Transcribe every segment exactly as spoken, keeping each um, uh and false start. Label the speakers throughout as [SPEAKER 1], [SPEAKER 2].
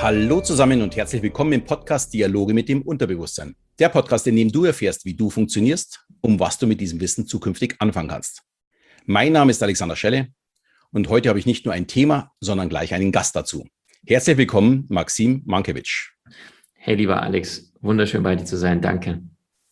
[SPEAKER 1] Hallo zusammen und herzlich willkommen im Podcast Dialoge mit dem Unterbewusstsein. Der Podcast, in dem du erfährst, wie du funktionierst, um was du mit diesem Wissen zukünftig anfangen kannst. Mein Name ist Alexander Schelle und heute habe ich nicht nur ein Thema, sondern gleich einen Gast dazu. Herzlich willkommen, Maxim Mankiewicz.
[SPEAKER 2] Hey, lieber Alex, wunderschön bei dir zu sein, danke.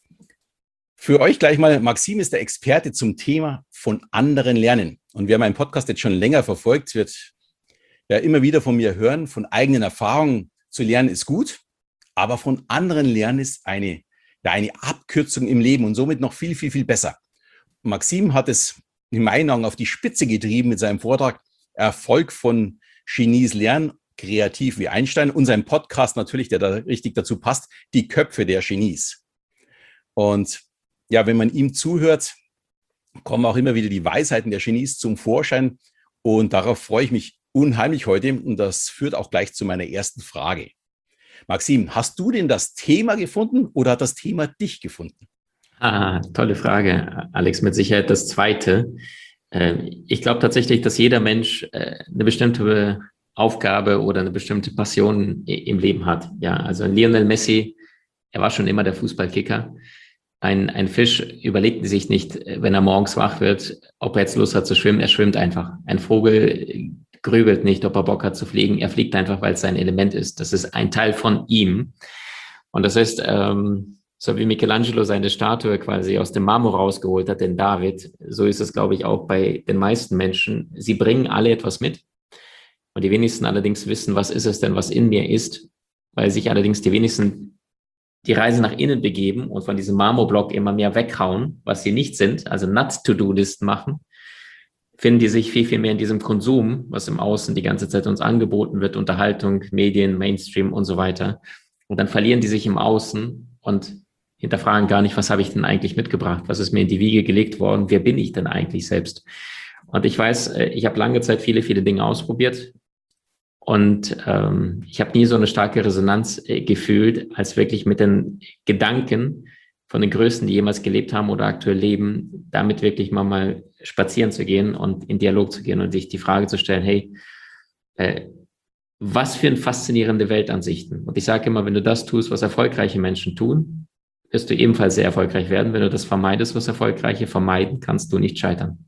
[SPEAKER 1] Für euch gleich mal, Maxim ist der Experte zum Thema von anderen lernen. Und wer meinen Podcast jetzt schon länger verfolgt, wird ja immer wieder von mir hören, von eigenen Erfahrungen zu lernen ist gut, aber von anderen lernen ist eine, ja, eine Abkürzung im Leben und somit noch viel, viel, viel besser. Maxim hat es in meinen Augen auf die Spitze getrieben mit seinem Vortrag Erfolg von Genies lernen, kreativ wie Einstein, und seinem Podcast natürlich, der da richtig dazu passt, die Köpfe der Genies. Und ja, wenn man ihm zuhört, kommen auch immer wieder die Weisheiten der Genies zum Vorschein und darauf freue ich mich unheimlich heute und das führt auch gleich zu meiner ersten Frage. Maxim, hast du denn das Thema gefunden oder hat das Thema dich gefunden?
[SPEAKER 2] Ah, tolle Frage, Alex, mit Sicherheit das Zweite. Ich glaube tatsächlich, dass jeder Mensch eine bestimmte Aufgabe oder eine bestimmte Passion im Leben hat. Ja, also Lionel Messi, er war schon immer der Fußballkicker. Ein, ein Fisch überlegt sich nicht, wenn er morgens wach wird, ob er jetzt Lust hat zu schwimmen, er schwimmt einfach. Ein Vogel grübelt nicht, ob er Bock hat zu fliegen, er fliegt einfach, weil es sein Element ist. Das ist ein Teil von ihm. Und das heißt, ähm, so wie Michelangelo seine Statue quasi aus dem Marmor rausgeholt hat, den David, so ist es, glaube ich, auch bei den meisten Menschen. Sie bringen alle etwas mit. Und die wenigsten allerdings wissen, was ist es denn, was in mir ist, weil sich allerdings die wenigsten die Reise nach innen begeben und von diesem Marmorblock immer mehr weghauen, was sie nicht sind, also Not-to-Do-Listen machen, finden die sich viel, viel mehr in diesem Konsum, was im Außen die ganze Zeit uns angeboten wird, Unterhaltung, Medien, Mainstream und so weiter. Und dann verlieren die sich im Außen und hinterfragen gar nicht, was habe ich denn eigentlich mitgebracht? Was ist mir in die Wiege gelegt worden? Wer bin ich denn eigentlich selbst? Und ich weiß, ich habe lange Zeit viele, viele Dinge ausprobiert. Und ähm, ich habe nie so eine starke Resonanz äh, gefühlt, als wirklich mit den Gedanken von den Größten, die jemals gelebt haben oder aktuell leben, damit wirklich mal, mal spazieren zu gehen und in Dialog zu gehen und sich die Frage zu stellen, hey, äh, was für eine faszinierende Weltansichten. Und ich sage immer, wenn du das tust, was erfolgreiche Menschen tun, wirst du ebenfalls sehr erfolgreich werden. Wenn du das vermeidest, was Erfolgreiche vermeiden, kannst du nicht scheitern.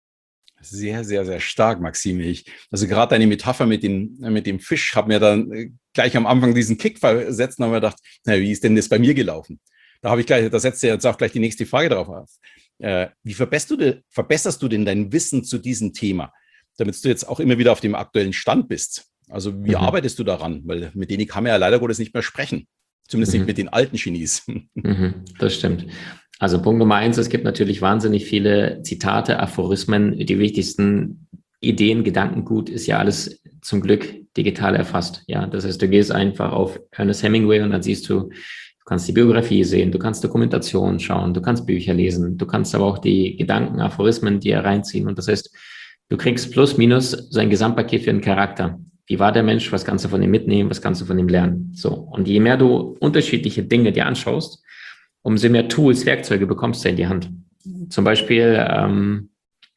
[SPEAKER 1] Sehr, sehr, sehr stark, Maxim. Ich, also gerade deine Metapher mit dem, mit dem Fisch hat mir dann gleich am Anfang diesen Kick versetzt und habe mir gedacht, na, wie ist denn das bei mir gelaufen? Da habe ich gleich, da setzt ja jetzt auch gleich die nächste Frage drauf auf. Äh, wie verbesserst du, de, verbesserst du denn dein Wissen zu diesem Thema, damit du jetzt auch immer wieder auf dem aktuellen Stand bist? Also wie mhm. arbeitest du daran? Weil mit denen kann man ja leider Gottes nicht mehr sprechen. Zumindest mhm. nicht mit den alten Genies.
[SPEAKER 2] Mhm, das stimmt. Also Punkt Nummer eins, es gibt natürlich wahnsinnig viele Zitate, Aphorismen. Die wichtigsten Ideen, Gedankengut ist ja alles zum Glück digital erfasst. Ja, das heißt, du gehst einfach auf Ernest Hemingway und dann siehst du, du kannst die Biografie sehen, du kannst Dokumentationen schauen, du kannst Bücher lesen, du kannst aber auch die Gedanken, Aphorismen dir reinziehen. Und das heißt, du kriegst plus minus so ein Gesamtpaket für den Charakter. Wie war der Mensch? Was kannst du von ihm mitnehmen? Was kannst du von ihm lernen? So. Und je mehr du unterschiedliche Dinge dir anschaust, umso mehr Tools, Werkzeuge bekommst du in die Hand. Zum Beispiel ähm,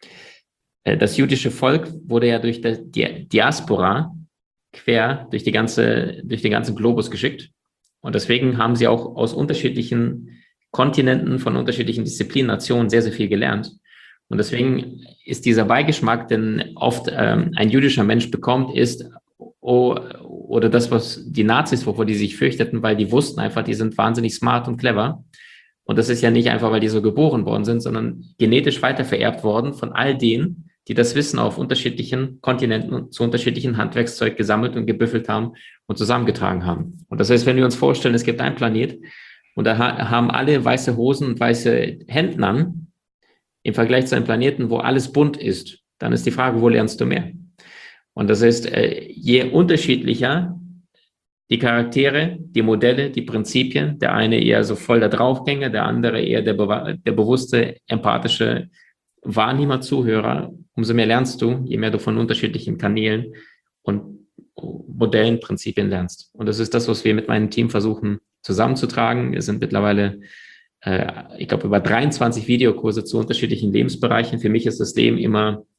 [SPEAKER 2] das jüdische Volk wurde ja durch die Diaspora quer durch die ganze, durch den ganzen Globus geschickt. Und deswegen haben sie auch aus unterschiedlichen Kontinenten, von unterschiedlichen Disziplinen, Nationen sehr, sehr viel gelernt. Und deswegen ist dieser Beigeschmack, den oft ähm, ein jüdischer Mensch bekommt, ist, oh, oder das, was die Nazis, wovor die sich fürchteten, weil die wussten einfach, die sind wahnsinnig smart und clever. Und das ist ja nicht einfach, weil die so geboren worden sind, sondern genetisch weitervererbt worden von all denen, die das Wissen auf unterschiedlichen Kontinenten und zu unterschiedlichen Handwerkszeug gesammelt und gebüffelt haben und zusammengetragen haben. Und das heißt, wenn wir uns vorstellen, es gibt einen Planet und da haben alle weiße Hosen und weiße Hemden an, im Vergleich zu einem Planeten, wo alles bunt ist, dann ist die Frage, wo lernst du mehr? Und das heißt, je unterschiedlicher die Charaktere, die Modelle, die Prinzipien, der eine eher so voll der Draufgänger, der andere eher der, be der bewusste, empathische Wahrnehmer, Zuhörer, umso mehr lernst du, je mehr du von unterschiedlichen Kanälen und Modellen, Prinzipien lernst. Und das ist das, was wir mit meinem Team versuchen zusammenzutragen. Es sind mittlerweile ich glaube, über dreiundzwanzig Videokurse zu unterschiedlichen Lebensbereichen. Für mich ist das Leben immer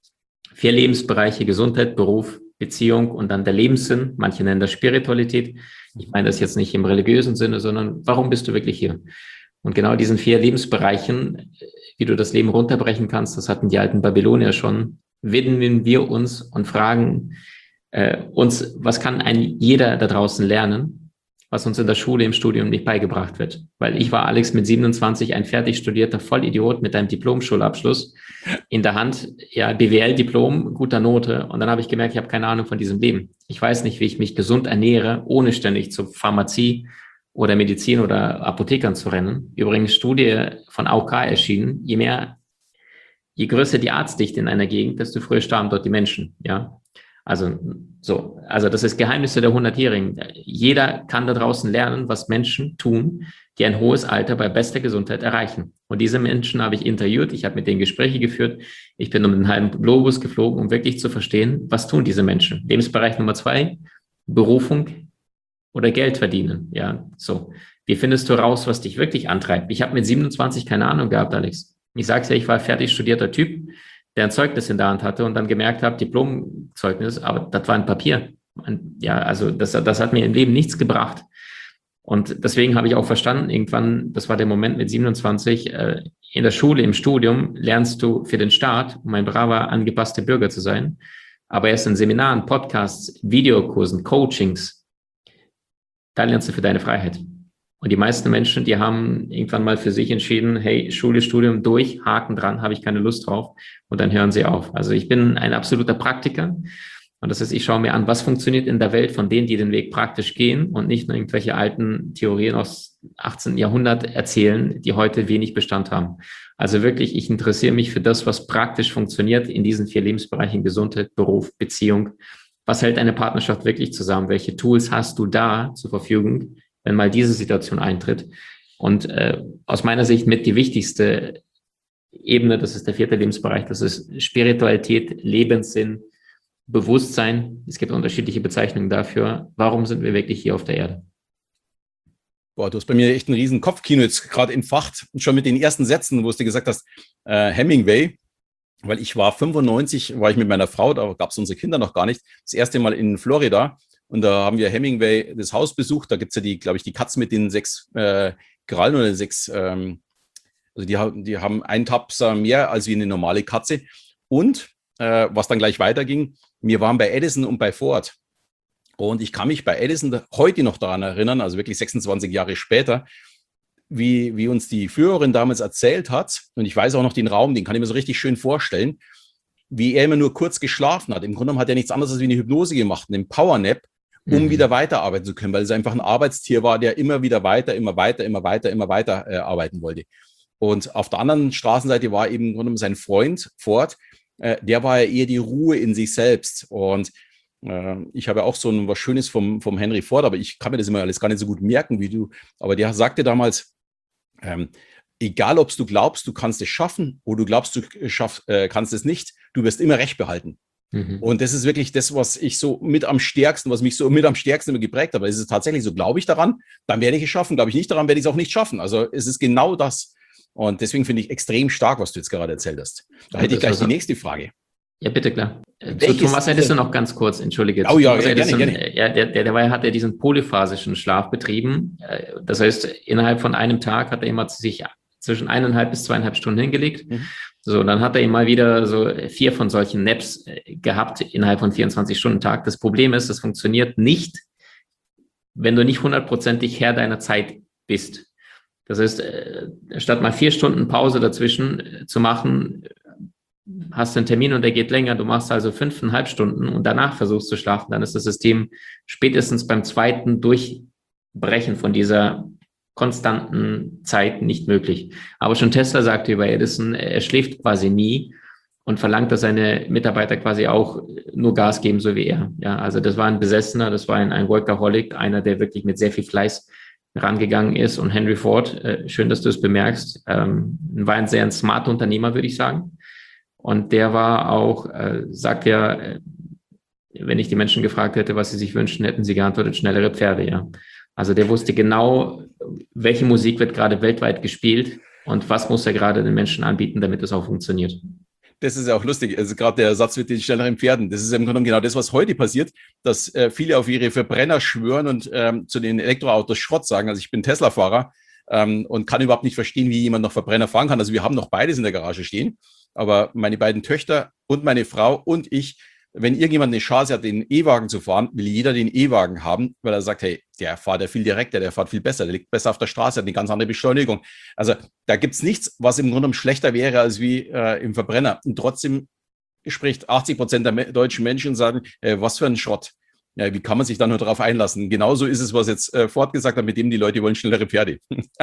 [SPEAKER 2] Vier Lebensbereiche: Gesundheit, Beruf, Beziehung und dann der Lebenssinn. Manche nennen das Spiritualität. Ich meine das jetzt nicht im religiösen Sinne, sondern warum bist du wirklich hier? Und genau diesen vier Lebensbereichen, wie du das Leben runterbrechen kannst, das hatten die alten Babylonier schon, widmen wir uns und fragen äh, uns, was kann ein jeder da draußen lernen, was uns in der Schule, im Studium nicht beigebracht wird. Weil ich war, Alex, mit siebenundzwanzig ein fertig studierter Vollidiot mit einem Diplom-Schulabschluss in der Hand, ja, B W L-Diplom, guter Note. Und dann habe ich gemerkt, ich habe keine Ahnung von diesem Leben. Ich weiß nicht, wie ich mich gesund ernähre, ohne ständig zur Pharmazie oder Medizin oder Apothekern zu rennen. Übrigens, Studie von A O K erschienen, je mehr, je größer die Arztdichte in einer Gegend, desto früher starben dort die Menschen, ja. Also, so, also das ist Geheimnisse der Hundertjährigen. Jeder kann da draußen lernen, was Menschen tun, die ein hohes Alter bei bester Gesundheit erreichen. Und diese Menschen habe ich interviewt, ich habe mit denen Gespräche geführt, ich bin um den halben Globus geflogen, um wirklich zu verstehen, was tun diese Menschen. Lebensbereich Nummer zwei, Berufung oder Geld verdienen. Ja, so. Wie findest du raus, was dich wirklich antreibt? Ich habe mit siebenundzwanzig keine Ahnung gehabt, Alex. Ich sage es ja, ich war fertig studierter Typ, der ein Zeugnis in der Hand hatte und dann gemerkt habe, Diplomzeugnis, aber das war ein Papier. Ja, also das, das hat mir im Leben nichts gebracht. Und deswegen habe ich auch verstanden, irgendwann, das war der Moment mit siebenundzwanzig, äh, in der Schule, im Studium lernst du für den Staat, um ein braver, angepasster Bürger zu sein. Aber erst in Seminaren, Podcasts, Videokursen, Coachings, da lernst du für deine Freiheit. Und die meisten Menschen, die haben irgendwann mal für sich entschieden, hey, Schule, Studium durch, Haken dran, habe ich keine Lust drauf. Und dann hören sie auf. Also ich bin ein absoluter Praktiker. Und das heißt, ich schaue mir an, was funktioniert in der Welt von denen, die den Weg praktisch gehen und nicht nur irgendwelche alten Theorien aus achtzehnten Jahrhundert erzählen, die heute wenig Bestand haben. Also wirklich, ich interessiere mich für das, was praktisch funktioniert in diesen vier Lebensbereichen: Gesundheit, Beruf, Beziehung. Was hält eine Partnerschaft wirklich zusammen? Welche Tools hast du da zur Verfügung, wenn mal diese Situation eintritt? Und äh, aus meiner Sicht mit die wichtigste Ebene, das ist der vierte Lebensbereich, das ist Spiritualität, Lebenssinn, Bewusstsein. Es gibt unterschiedliche Bezeichnungen dafür. Warum sind wir wirklich hier auf der Erde?
[SPEAKER 1] Boah, du hast bei mir echt ein riesen Kopfkino jetzt gerade entfacht. Und schon mit den ersten Sätzen, wo du gesagt hast, äh, Hemingway, weil ich war fünfundneunzig, war ich mit meiner Frau, da gab es unsere Kinder noch gar nicht, das erste Mal in Florida. Und da haben wir Hemingway das Haus besucht. Da gibt es ja die, glaube ich, die Katzen mit den sechs äh, Krallen oder sechs, ähm, also die, die haben einen Tapser mehr als wie eine normale Katze. Und äh, was dann gleich weiterging, wir waren bei Edison und bei Ford. Und ich kann mich bei Edison heute noch daran erinnern, also wirklich sechsundzwanzig Jahre später, wie, wie uns die Führerin damals erzählt hat. Und ich weiß auch noch den Raum, den kann ich mir so richtig schön vorstellen, wie er immer nur kurz geschlafen hat. Im Grunde genommen hat er nichts anderes als wie eine Hypnose gemacht, einen Powernap, um mhm. wieder weiterarbeiten zu können, weil es einfach ein Arbeitstier war, der immer wieder weiter, immer weiter, immer weiter, immer weiter äh, arbeiten wollte. Und auf der anderen Straßenseite war eben im Grunde genommen sein Freund Ford, äh, der war ja eher die Ruhe in sich selbst. Und äh, ich habe ja auch so ein, was Schönes vom, vom Henry Ford, aber ich kann mir das immer alles gar nicht so gut merken wie du. Aber der sagte damals, ähm, egal ob du glaubst, du kannst es schaffen oder du glaubst, du schaff, äh, kannst es nicht, du wirst immer Recht behalten. Mhm. Und das ist wirklich das, was ich so mit am stärksten, was mich so mit am stärksten immer geprägt habe. Es ist tatsächlich so, glaube ich daran, dann werde ich es schaffen. Glaube ich nicht daran, werde ich es auch nicht schaffen. Also es ist genau das. Und deswegen finde ich extrem stark, was du jetzt gerade erzählt hast. Da ja, hätte ich gleich die nächste Frage.
[SPEAKER 2] Ja, bitte, klar. Welches zu Thomas Edison noch ganz kurz, entschuldige.
[SPEAKER 1] Oh ja, ja
[SPEAKER 2] Edison,
[SPEAKER 1] gerne, gerne.
[SPEAKER 2] Ja, der, der, der hat ja diesen polyphasischen Schlaf betrieben. Das heißt, innerhalb von einem Tag hat er immer sich zwischen eineinhalb bis zweieinhalb Stunden hingelegt. Mhm. So, dann hat er immer wieder so vier von solchen Naps gehabt innerhalb von vierundzwanzig Stunden Tag. Das Problem ist, das funktioniert nicht, wenn du nicht hundertprozentig Herr deiner Zeit bist. Das heißt, statt mal vier Stunden Pause dazwischen zu machen, hast du einen Termin und der geht länger, du machst also fünfeinhalb Stunden und danach versuchst zu schlafen, dann ist das System spätestens beim zweiten Durchbrechen von dieser konstanten Zeit nicht möglich. Aber schon Tesla sagte über Edison, er schläft quasi nie und verlangt, dass seine Mitarbeiter quasi auch nur Gas geben, so wie er. Ja, also das war ein Besessener, das war ein, ein Workaholic, einer, der wirklich mit sehr viel Fleiß rangegangen ist. Und Henry Ford, äh, schön, dass du es bemerkst, ähm, war ein sehr ein smarter Unternehmer, würde ich sagen. Und der war auch, äh, sagt ja, äh, wenn ich die Menschen gefragt hätte, was sie sich wünschen, hätten sie geantwortet, schnellere Pferde, ja. Also der wusste genau, welche Musik wird gerade weltweit gespielt und was muss er gerade den Menschen anbieten, damit es auch funktioniert.
[SPEAKER 1] Das ist ja auch lustig. Also gerade der Satz mit den schnelleren Pferden. Das ist im Grunde genommen genau das, was heute passiert, dass äh, viele auf ihre Verbrenner schwören und ähm, zu den Elektroautos Schrott sagen. Also ich bin Tesla-Fahrer ähm, und kann überhaupt nicht verstehen, wie jemand noch Verbrenner fahren kann. Also wir haben noch beides in der Garage stehen. Aber meine beiden Töchter und meine Frau und ich, wenn irgendjemand eine Chance hat, den E-Wagen zu fahren, will jeder den E-Wagen haben, weil er sagt, hey, der fährt ja viel direkter, der fährt viel besser, der liegt besser auf der Straße, hat eine ganz andere Beschleunigung. Also da gibt es nichts, was im Grunde genommen schlechter wäre als wie äh, im Verbrenner. Und trotzdem spricht achtzig Prozent der me- deutschen Menschen und sagen, äh, was für ein Schrott. Ja, wie kann man sich da nur darauf einlassen? Genauso ist es, was jetzt äh, Ford gesagt hat, mit dem die Leute wollen schnellere Pferde.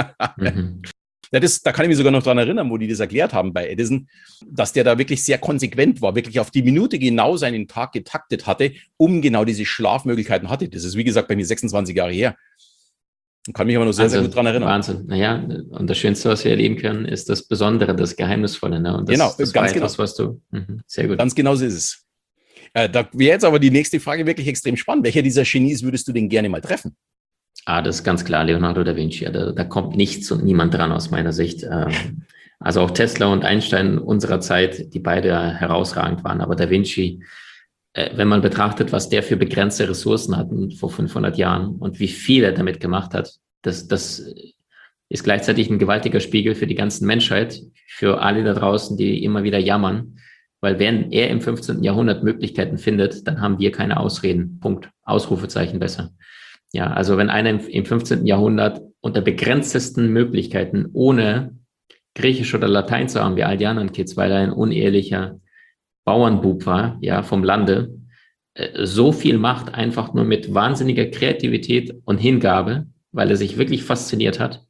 [SPEAKER 1] Mhm. Ja, das, da kann ich mich sogar noch dran erinnern, wo die das erklärt haben bei Edison, dass der da wirklich sehr konsequent war, wirklich auf die Minute genau seinen Tag getaktet hatte, um genau diese Schlafmöglichkeiten hatte. Das ist, wie gesagt, bei mir sechsundzwanzig Jahre her. Ich kann mich aber noch sehr,
[SPEAKER 2] Wahnsinn,
[SPEAKER 1] sehr gut dran erinnern.
[SPEAKER 2] Wahnsinn. Naja, und das Schönste, was wir erleben können, ist das Besondere, das Geheimnisvolle. Ne? Und das,
[SPEAKER 1] genau,
[SPEAKER 2] das
[SPEAKER 1] ganz
[SPEAKER 2] war
[SPEAKER 1] genau.
[SPEAKER 2] etwas, was du, mh, sehr gut.
[SPEAKER 1] Ganz genau so ist es. Äh, da wäre jetzt aber die nächste Frage wirklich extrem spannend. Welcher dieser Genies würdest du denn gerne mal treffen?
[SPEAKER 2] Ah, das ist ganz klar, Leonardo da Vinci. Da, da kommt nichts und niemand dran aus meiner Sicht. Also auch Tesla und Einstein unserer Zeit, die beide herausragend waren. Aber da Vinci, wenn man betrachtet, was der für begrenzte Ressourcen hatten vor fünfhundert Jahren und wie viel er damit gemacht hat, das, das ist gleichzeitig ein gewaltiger Spiegel für die ganze Menschheit, für alle da draußen, die immer wieder jammern. Weil wenn er im fünfzehnten Jahrhundert Möglichkeiten findet, dann haben wir keine Ausreden. Punkt. Ausrufezeichen besser. Ja, also wenn einer im, im fünfzehnten Jahrhundert unter begrenztesten Möglichkeiten, ohne Griechisch oder Latein zu haben, wie all die anderen Kids, weil er ein unehelicher Bauernbub war, ja, vom Lande, äh, so viel macht, einfach nur mit wahnsinniger Kreativität und Hingabe, weil er sich wirklich fasziniert hat,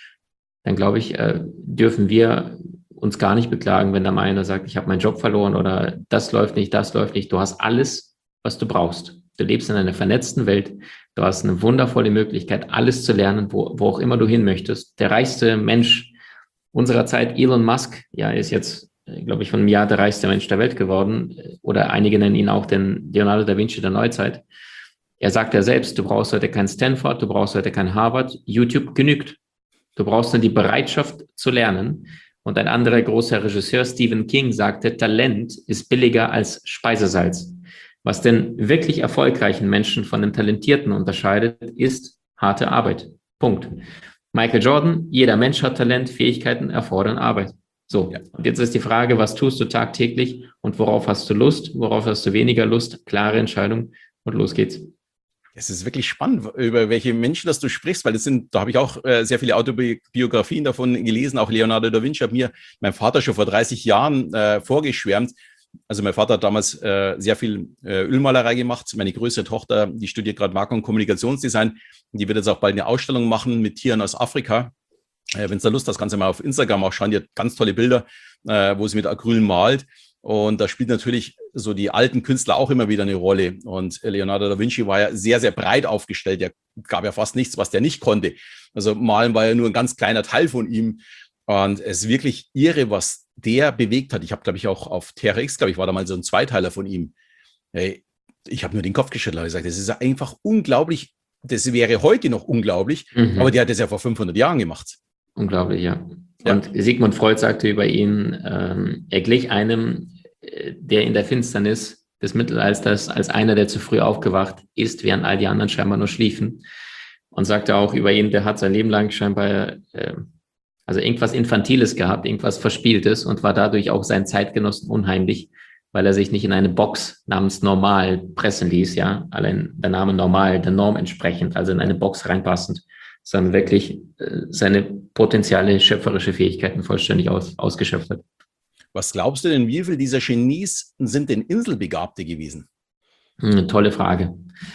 [SPEAKER 2] dann glaube ich, äh, dürfen wir uns gar nicht beklagen, wenn da mal einer sagt, ich habe meinen Job verloren oder das läuft nicht, das läuft nicht. Du hast alles, was du brauchst. Du lebst in einer vernetzten Welt. Du hast eine wundervolle Möglichkeit, alles zu lernen, wo, wo auch immer du hin möchtest. Der reichste Mensch unserer Zeit, Elon Musk, ja, ist jetzt, glaube ich, von einem Jahr der reichste Mensch der Welt geworden. Oder einige nennen ihn auch den Leonardo da Vinci der Neuzeit. Er sagt ja selbst, du brauchst heute kein Stanford, du brauchst heute kein Harvard. YouTube genügt. Du brauchst nur die Bereitschaft zu lernen. Und ein anderer großer Regisseur, Stephen King, sagte, Talent ist billiger als Speisesalz. Was den wirklich erfolgreichen Menschen von den Talentierten unterscheidet, ist harte Arbeit. Punkt. Michael Jordan, jeder Mensch hat Talent, Fähigkeiten erfordern Arbeit. So, ja. Und jetzt ist die Frage, was tust du tagtäglich und worauf hast du Lust, worauf hast du weniger Lust? Klare Entscheidung und los geht's.
[SPEAKER 1] Es ist wirklich spannend, über welche Menschen das du sprichst, weil das sind, da habe ich auch äh, sehr viele Autobiografien davon gelesen, auch Leonardo da Vinci hat mir mein Vater schon vor dreißig Jahren äh, vorgeschwärmt. Also mein Vater hat damals äh, sehr viel äh, Ölmalerei gemacht. Meine größere Tochter, die studiert gerade Marke- und Kommunikationsdesign. Die wird jetzt auch bald eine Ausstellung machen mit Tieren aus Afrika. Äh, wenn es da Lust hast, kannst du mal auf Instagram auch schauen. Die hat ganz tolle Bilder, äh, wo sie mit Acryl malt. Und da spielt natürlich so die alten Künstler auch immer wieder eine Rolle. Und Leonardo da Vinci war ja sehr, sehr breit aufgestellt. Er gab ja fast nichts, was der nicht konnte. Also malen war ja nur ein ganz kleiner Teil von ihm. Und es ist wirklich irre, was der bewegt hat. Ich habe, glaube ich, auch auf Terra X, glaube ich, war da mal so ein Zweiteiler von ihm. Hey, ich habe nur den Kopf geschüttelt und gesagt, das ist einfach unglaublich. Das wäre heute noch unglaublich, mhm. aber der hat das ja vor fünfhundert Jahren gemacht.
[SPEAKER 2] Unglaublich, ja. Und ja. Sigmund Freud sagte über ihn, ähm, er glich einem, der in der Finsternis des Mittelalters als einer, der zu früh aufgewacht ist, während all die anderen scheinbar nur schliefen. Und sagte auch über ihn, der hat sein Leben lang scheinbar äh, also irgendwas Infantiles gehabt, irgendwas Verspieltes und war dadurch auch seinen Zeitgenossen unheimlich, weil er sich nicht in eine Box namens Normal pressen ließ, ja, allein der Name Normal, der Norm entsprechend, also in eine Box reinpassend, sondern wirklich äh, seine potenzielle schöpferische Fähigkeiten vollständig aus, ausgeschöpft hat.
[SPEAKER 1] Was glaubst du denn, wie viele dieser Genies sind denn Inselbegabte gewesen?
[SPEAKER 2] Eine tolle Frage.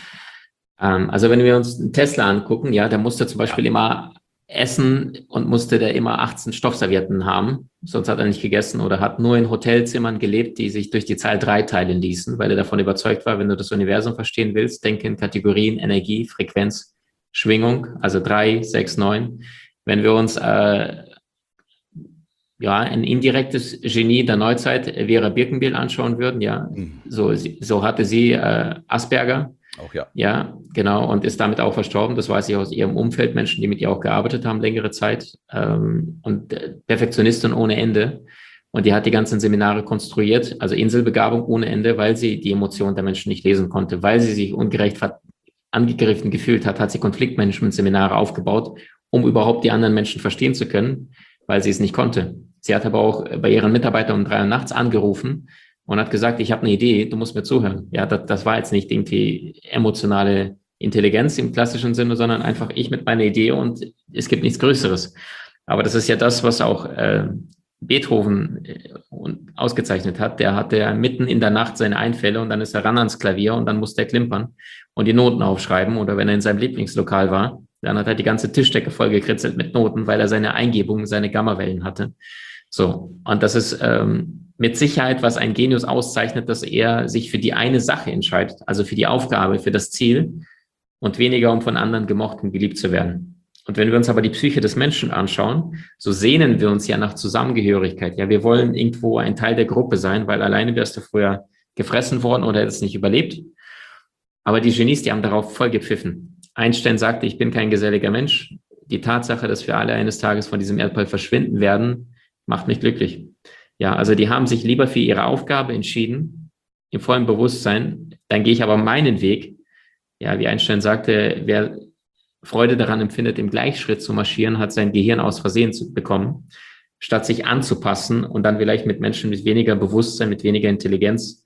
[SPEAKER 2] Ähm, also wenn wir uns einen Tesla angucken, ja, der musste zum Beispiel ja. immer essen und musste der immer achtzehn Stoffservietten haben, sonst hat er nicht gegessen oder hat nur in Hotelzimmern gelebt, die sich durch die Zahl drei teilen ließen, weil er davon überzeugt war, wenn du das Universum verstehen willst, denke in Kategorien Energie, Frequenz, Schwingung, also drei, sechs, neun. Wenn wir uns äh, ja ein indirektes Genie der Neuzeit Vera Birkenbiel anschauen würden, ja, mhm. so, so hatte sie äh, Asperger.
[SPEAKER 1] Auch ja.
[SPEAKER 2] Ja, genau. Und ist damit auch verstorben. Das weiß ich aus ihrem Umfeld. Menschen, die mit ihr auch gearbeitet haben, längere Zeit. Ähm, und Perfektionistin ohne Ende. Und die hat die ganzen Seminare konstruiert, also Inselbegabung ohne Ende, weil sie die Emotionen der Menschen nicht lesen konnte, weil sie sich ungerecht angegriffen gefühlt hat, hat sie Konfliktmanagement-Seminare aufgebaut, um überhaupt die anderen Menschen verstehen zu können, weil sie es nicht konnte. Sie hat aber auch bei ihren Mitarbeitern um drei Uhr nachts angerufen und hat gesagt, ich habe eine Idee, du musst mir zuhören. Ja, das, das war jetzt nicht irgendwie emotionale Intelligenz im klassischen Sinne, sondern einfach ich mit meiner Idee und es gibt nichts Größeres. Aber das ist ja das, was auch äh, Beethoven äh, ausgezeichnet hat. Der hatte ja mitten in der Nacht seine Einfälle und dann ist er ran ans Klavier und dann musste er klimpern und die Noten aufschreiben. Oder wenn er in seinem Lieblingslokal war, dann hat er die ganze Tischdecke vollgekritzelt mit Noten, weil er seine Eingebungen, seine Gammawellen hatte. So, und das ist ähm, mit Sicherheit, was ein Genius auszeichnet, dass er sich für die eine Sache entscheidet, also für die Aufgabe, für das Ziel und weniger, um von anderen gemocht und geliebt zu werden. Und wenn wir uns aber die Psyche des Menschen anschauen, so sehnen wir uns ja nach Zusammengehörigkeit. Ja, wir wollen irgendwo ein Teil der Gruppe sein, weil alleine wärst du früher gefressen worden oder hättest nicht überlebt. Aber die Genies, die haben darauf voll gepfiffen. Einstein sagte, ich bin kein geselliger Mensch. Die Tatsache, dass wir alle eines Tages von diesem Erdball verschwinden werden, macht mich glücklich. Ja, also die haben sich lieber für ihre Aufgabe entschieden, im vollen Bewusstsein, dann gehe ich aber meinen Weg. Ja, wie Einstein sagte, wer Freude daran empfindet, im Gleichschritt zu marschieren, hat sein Gehirn aus Versehen zu bekommen, statt sich anzupassen und dann vielleicht mit Menschen mit weniger Bewusstsein, mit weniger Intelligenz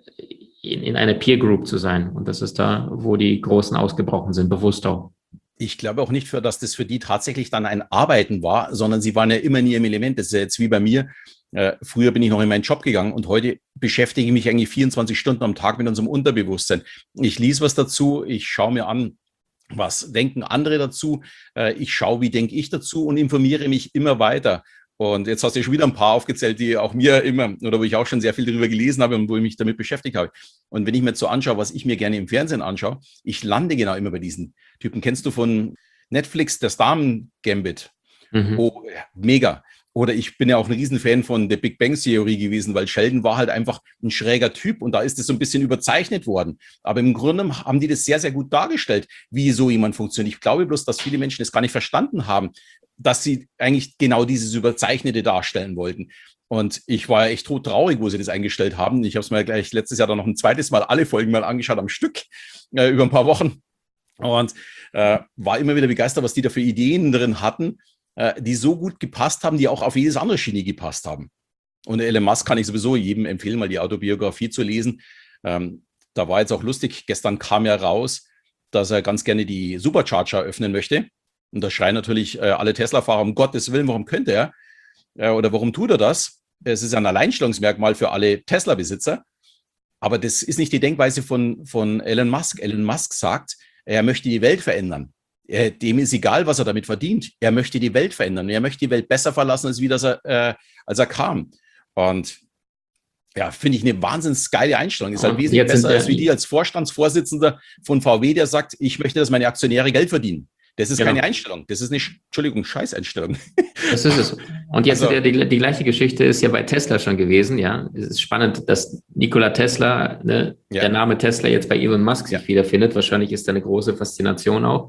[SPEAKER 2] in, in einer Peer Group zu sein. Und das ist da, wo die Großen ausgebrochen sind, bewusst auch.
[SPEAKER 1] Ich glaube auch nicht, für, dass das für die tatsächlich dann ein Arbeiten war, sondern sie waren ja immer in ihrem Element. Das ist ja jetzt wie bei mir. Äh, früher bin ich noch in meinen Job gegangen und heute beschäftige ich mich eigentlich vierundzwanzig Stunden am Tag mit unserem Unterbewusstsein. Ich lese was dazu, ich schaue mir an, was denken andere dazu, äh, ich schaue, wie denke ich dazu und informiere mich immer weiter. Und jetzt hast du ja schon wieder ein paar aufgezählt, die auch mir immer, oder wo ich auch schon sehr viel darüber gelesen habe und wo ich mich damit beschäftigt habe. Und wenn ich mir jetzt so anschaue, was ich mir gerne im Fernsehen anschaue, ich lande genau immer bei diesen Typen. Kennst du von Netflix das Damen-Gambit? Mhm. Oh, mega. Oder ich bin ja auch ein Riesenfan von der Big Bang Theorie gewesen, weil Sheldon war halt einfach ein schräger Typ und da ist es so ein bisschen überzeichnet worden. Aber im Grunde haben die das sehr, sehr gut dargestellt, wie so jemand funktioniert. Ich glaube bloß, dass viele Menschen das gar nicht verstanden haben, dass sie eigentlich genau dieses Überzeichnete darstellen wollten. Und ich war ja echt traurig, wo sie das eingestellt haben. Ich habe es mir gleich letztes Jahr dann noch ein zweites Mal alle Folgen mal angeschaut am Stück, äh, über ein paar Wochen. Und äh, war immer wieder begeistert, was die da für Ideen drin hatten, äh, die so gut gepasst haben, die auch auf jedes andere Genie gepasst haben. Und Elon Musk kann ich sowieso jedem empfehlen, mal die Autobiografie zu lesen. Ähm, da war jetzt auch lustig, gestern kam ja raus, dass er ganz gerne die Supercharger öffnen möchte. Und da schreien natürlich äh, alle Tesla-Fahrer, um Gottes Willen, warum könnte er? Äh, oder warum tut er das? Es ist ein Alleinstellungsmerkmal für alle Tesla-Besitzer. Aber das ist nicht die Denkweise von, von Elon Musk. Elon Musk sagt, er möchte die Welt verändern. Er, dem ist egal, was er damit verdient. Er möchte die Welt verändern. Er möchte die Welt besser verlassen, als, wie das er, äh, als er kam. Und ja, finde ich eine wahnsinnig geile Einstellung. Ist halt wesentlich besser als wie die als Vorstandsvorsitzender von V W, der sagt, ich möchte, dass meine Aktionäre Geld verdienen. Das ist genau. keine Einstellung. Das ist eine, Entschuldigung, Scheißeinstellung.
[SPEAKER 2] Das ist es. Und jetzt also, die, die gleiche Geschichte ist ja bei Tesla schon gewesen, ja. Es ist spannend, dass Nikola Tesla, ne, ja. der Name Tesla jetzt bei Elon Musk sich ja. wiederfindet. Wahrscheinlich ist da eine große Faszination auch.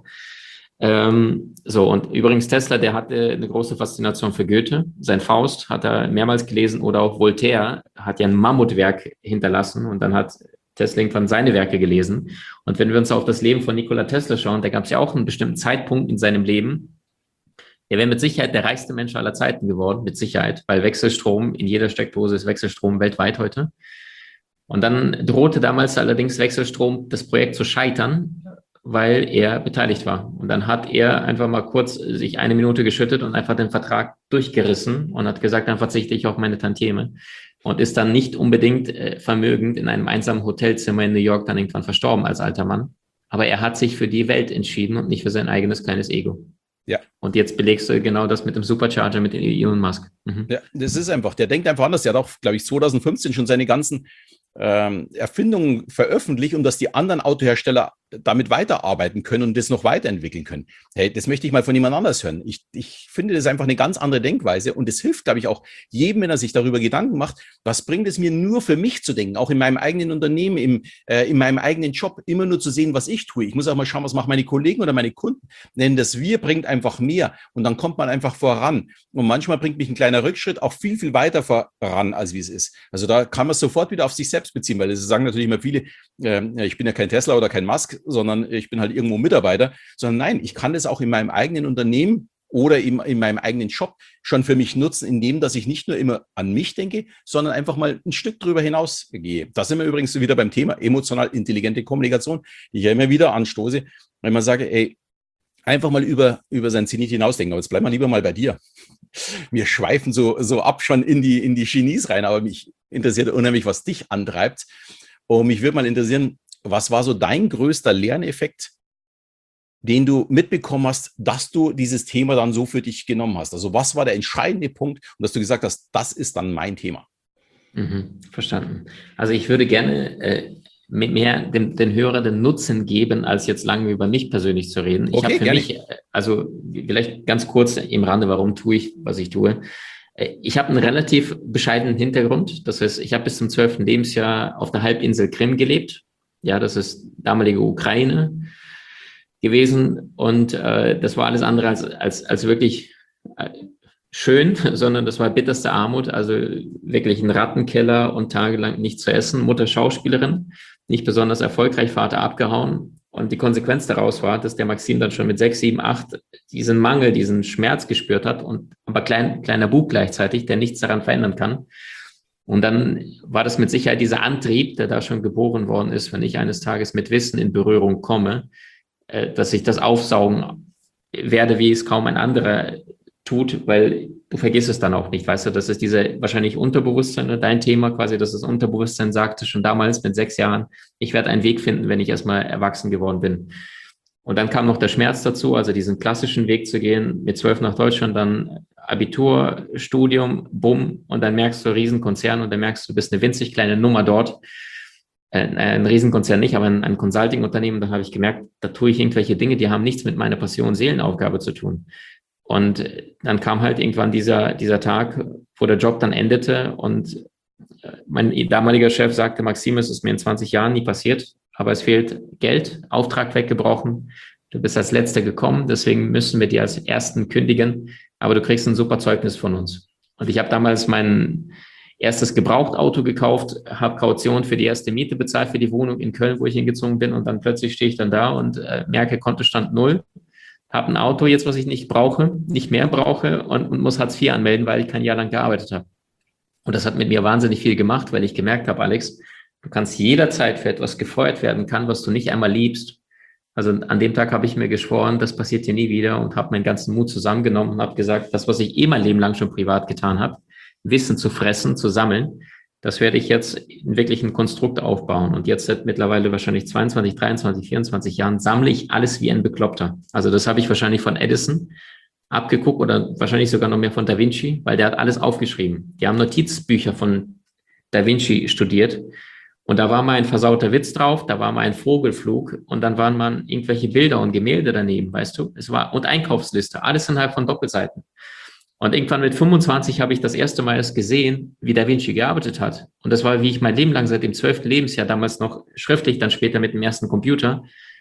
[SPEAKER 2] Ähm, so, und übrigens Tesla, der hatte eine große Faszination für Goethe. Sein Faust hat er mehrmals gelesen oder auch Voltaire hat ja ein Mammutwerk hinterlassen und dann hat Tesla irgendwann seine Werke gelesen. Und wenn wir uns auf das Leben von Nikola Tesla schauen, da gab es ja auch einen bestimmten Zeitpunkt in seinem Leben. Er wäre mit Sicherheit der reichste Mensch aller Zeiten geworden, mit Sicherheit, weil Wechselstrom, in jeder Steckdose ist Wechselstrom weltweit heute. Und dann drohte damals allerdings Wechselstrom, das Projekt zu scheitern, weil er beteiligt war. Und dann hat er einfach mal kurz sich eine Minute geschüttet und einfach den Vertrag durchgerissen und hat gesagt, dann verzichte ich auf meine Tantieme. Und ist dann nicht unbedingt äh, vermögend in einem einsamen Hotelzimmer in New York dann irgendwann verstorben als alter Mann. Aber er hat sich für die Welt entschieden und nicht für sein eigenes kleines Ego. Ja. Und jetzt belegst du genau das mit dem Supercharger, mit Elon Musk. Mhm.
[SPEAKER 1] Ja, das ist einfach, der denkt einfach anders. Der hat auch, glaube ich, zwanzig fünfzehn schon seine ganzen ähm, Erfindungen veröffentlicht, um dass die anderen Autohersteller damit weiterarbeiten können und das noch weiterentwickeln können. Hey, das möchte ich mal von jemand anders hören. Ich, ich finde das einfach eine ganz andere Denkweise und es hilft, glaube ich, auch jedem, wenn er sich darüber Gedanken macht, was bringt es mir nur für mich zu denken, auch in meinem eigenen Unternehmen, im, äh, in meinem eigenen Job, immer nur zu sehen, was ich tue. Ich muss auch mal schauen, was machen meine Kollegen oder meine Kunden. Denn das Wir bringt einfach mehr und dann kommt man einfach voran. Und manchmal bringt mich ein kleiner Rückschritt auch viel, viel weiter voran, als wie es ist. Also da kann man es sofort wieder auf sich selbst beziehen, weil das sagen natürlich immer viele, äh, ich bin ja kein Tesla oder kein Musk, sondern ich bin halt irgendwo Mitarbeiter, sondern nein, ich kann das auch in meinem eigenen Unternehmen oder in, in meinem eigenen Job schon für mich nutzen, indem, dass ich nicht nur immer an mich denke, sondern einfach mal ein Stück drüber hinaus gehe. Da sind wir übrigens wieder beim Thema emotional intelligente Kommunikation, die ich ja immer wieder anstoße, wenn man sage, ey, einfach mal über, über sein Zenit hinausdenken. Aber jetzt bleiben wir lieber mal bei dir. Wir schweifen so, so ab schon in die, in die Genies rein, aber mich interessiert unheimlich, was dich antreibt. Und mich würde mal interessieren, was war so dein größter Lerneffekt, den du mitbekommen hast, dass du dieses Thema dann so für dich genommen hast? Also was war der entscheidende Punkt und dass du gesagt hast, das ist dann mein Thema?
[SPEAKER 2] Mhm, verstanden. Also ich würde gerne äh, mit mehr den, den Hörer den Nutzen geben, als jetzt lange über mich persönlich zu reden. Ich
[SPEAKER 1] Okay,
[SPEAKER 2] habe für
[SPEAKER 1] gerne.
[SPEAKER 2] mich, also vielleicht ganz kurz im Rande, warum tue ich, was ich tue. Ich habe einen relativ bescheidenen Hintergrund. Das heißt, ich habe bis zum zwölften Lebensjahr auf der Halbinsel Krim gelebt. Ja, das ist damalige Ukraine gewesen. Und äh, das war alles andere als, als, als wirklich äh, schön, sondern das war bitterste Armut. Also wirklich ein Rattenkeller und tagelang nichts zu essen. Mutter Schauspielerin, nicht besonders erfolgreich, Vater abgehauen. Und die Konsequenz daraus war, dass der Maxim dann schon mit sechs, sieben, acht diesen Mangel, diesen Schmerz gespürt hat und aber klein, kleiner Bub gleichzeitig, der nichts daran verändern kann. Und dann war das mit Sicherheit dieser Antrieb, der da schon geboren worden ist, wenn ich eines Tages mit Wissen in Berührung komme, äh, dass ich das aufsaugen werde, wie es kaum ein anderer tut, weil du vergisst es dann auch nicht, weißt du, das ist diese wahrscheinlich Unterbewusstsein, dein Thema quasi, dass das Unterbewusstsein sagte schon damals mit sechs Jahren, ich werde einen Weg finden, wenn ich erstmal erwachsen geworden bin. Und dann kam noch der Schmerz dazu, also diesen klassischen Weg zu gehen, mit zwölf nach Deutschland, dann Abitur, Studium, bumm, und dann merkst du Riesenkonzern und dann merkst du, du bist eine winzig kleine Nummer dort. Ein, ein Riesenkonzern nicht, aber ein, ein Consulting-Unternehmen, da habe ich gemerkt, da tue ich irgendwelche Dinge, die haben nichts mit meiner Passion, Seelenaufgabe zu tun. Und dann kam halt irgendwann dieser, dieser Tag, wo der Job dann endete und mein damaliger Chef sagte, Maxim, es ist mir in zwanzig Jahren nie passiert, aber es fehlt Geld, Auftrag weggebrochen, du bist als Letzter gekommen, deswegen müssen wir dir als Ersten kündigen, aber du kriegst ein super Zeugnis von uns. Und ich habe damals mein erstes Gebrauchtauto gekauft, habe Kaution für die erste Miete bezahlt für die Wohnung in Köln, wo ich hingezogen bin und dann plötzlich stehe ich dann da und äh, merke, Kontostand null. Habe ein Auto jetzt, was ich nicht brauche, nicht mehr brauche und, und muss Hartz vier anmelden, weil ich kein Jahr lang gearbeitet habe. Und das hat mit mir wahnsinnig viel gemacht, weil ich gemerkt habe, Alex, du kannst jederzeit für etwas gefeuert werden kann, was du nicht einmal liebst. Also an dem Tag habe ich mir geschworen, das passiert dir nie wieder und habe meinen ganzen Mut zusammengenommen und habe gesagt, das, was ich eh mein Leben lang schon privat getan habe, Wissen zu fressen, zu sammeln, das werde ich jetzt in wirklich ein Konstrukt aufbauen. Und jetzt seit mittlerweile wahrscheinlich zweiundzwanzig, dreiundzwanzig, vierundzwanzig Jahren sammle ich alles wie ein Bekloppter. Also das habe ich wahrscheinlich von Edison abgeguckt oder wahrscheinlich sogar noch mehr von Da Vinci, weil der hat alles aufgeschrieben. Die haben Notizbücher von Da Vinci studiert und da war mal ein versauter Witz drauf, da war mal ein Vogelflug und dann waren mal irgendwelche Bilder und Gemälde daneben, weißt du? Es war und Einkaufsliste, alles innerhalb von Doppelseiten. Und irgendwann mit fünfundzwanzig habe ich das erste Mal das gesehen, wie Da Vinci gearbeitet hat. Und das war, wie ich mein Leben lang seit dem zwölften Lebensjahr, damals noch schriftlich, dann später mit dem ersten Computer,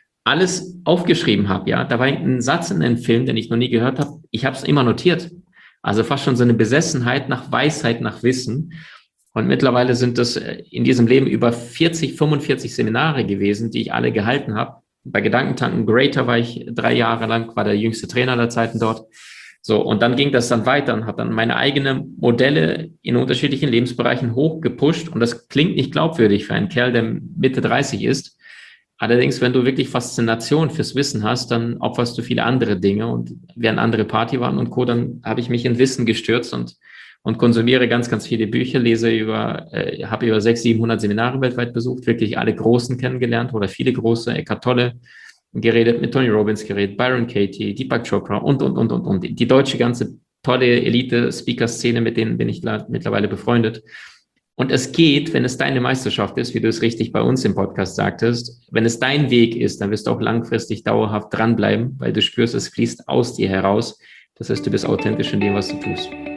[SPEAKER 2] alles aufgeschrieben habe. Ja, da war ein Satz in einem Film, den ich noch nie gehört habe. Ich habe es immer notiert. Also fast schon so eine Besessenheit nach Weisheit, nach Wissen. Und mittlerweile sind es in diesem Leben über vierzig, fünfundvierzig Seminare gewesen, die ich alle gehalten habe. Bei Gedankentanken Greater war ich drei Jahre lang, war der jüngste Trainer aller Zeiten dort. So, und dann ging das dann weiter und habe dann meine eigenen Modelle in unterschiedlichen Lebensbereichen hochgepusht. Und das klingt nicht glaubwürdig für einen Kerl, der Mitte dreißig ist. Allerdings, wenn du wirklich Faszination fürs Wissen hast, dann opferst du viele andere Dinge. Und während andere Party waren und Co., dann habe ich mich in Wissen gestürzt und, und konsumiere ganz, ganz viele Bücher, lese über, äh, habe über sechshundert, siebenhundert Seminare weltweit besucht, wirklich alle Großen kennengelernt oder viele große, Eckhart Tolle geredet, mit Tony Robbins geredet, Byron Katie, Deepak Chopra und, und, und, und, und. Die deutsche ganze tolle Elite-Speaker-Szene, mit denen bin ich mittlerweile befreundet. Und es geht, wenn es deine Meisterschaft ist, wie du es richtig bei uns im Podcast sagtest, wenn es dein Weg ist, dann wirst du auch langfristig dauerhaft dranbleiben, weil du spürst, es fließt aus dir heraus. Das heißt, du bist authentisch in dem, was du tust.